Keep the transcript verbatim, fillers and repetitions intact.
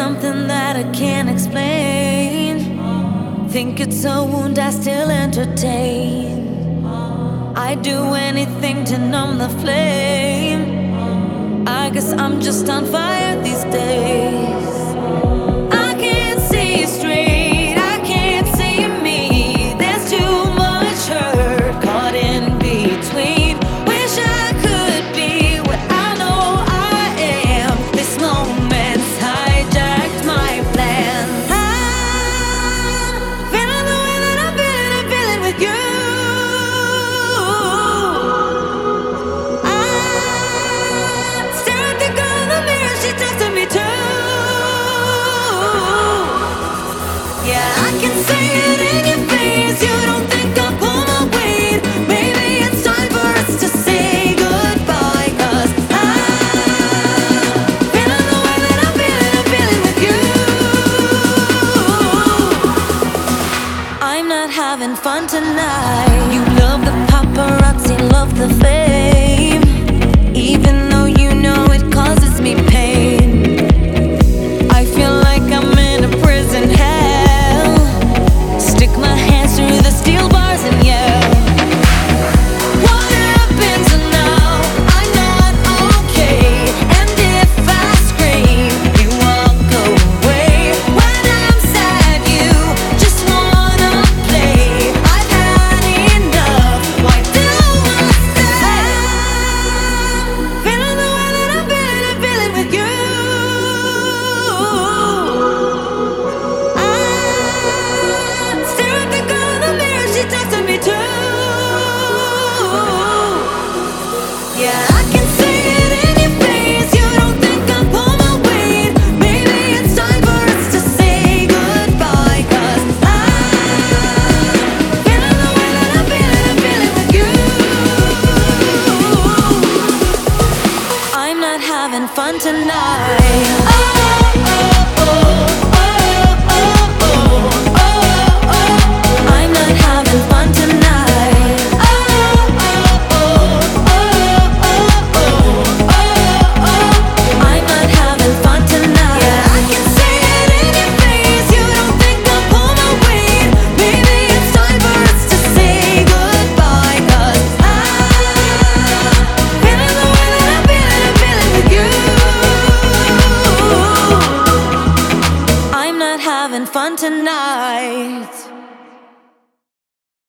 something that I can't explain. Think it's a wound I still entertain. I'd do anything to numb the flame. I guess I'm just on fire these days. I can't see straight, I can't see me. There's too much hurt caught in between. Wish I could be what I know I am. This moment's hijacked my plans. I'm feeling the way that I'm feeling, I'm feeling with you. Yeah, I can see it in your face. You don't think I'll pull my weight. Maybe it's time for us to say goodbye. Cause I'm feeling the way that I'm feeling, I'm feeling with you. I'm not having fun tonight. You love the paparazzi, love the fame. Even though you know it causes me pain. I feel like I'm in a prison hell. Stick my hands through the steel bars and yell. What happens now? I'm not okay. And if I scream, you walk away. When I'm sad, you just wanna play. I've had enough. Why do I stay? Feeling the way that I'm feeling, I'm feeling with you. Yeah, I can see it in your face. You don't think I'll pull my weight. Maybe it's time for us to say goodbye. Cause I'm feeling the way that I'm feeling, I'm feeling with you. I'm not having fun tonight. Oh, oh, oh, oh, oh, oh, oh, oh. I'm not having fun tonight. Oh, oh, oh, oh, oh, oh, oh. I'm not having fun tonight. Yeah, I can see it in your face. You don't think I'll pull my weight. Maybe it's time for us to say goodbye. Cause I'm feeling the way that I'm feeling, I'm feeling with you. I'm not having fun tonight.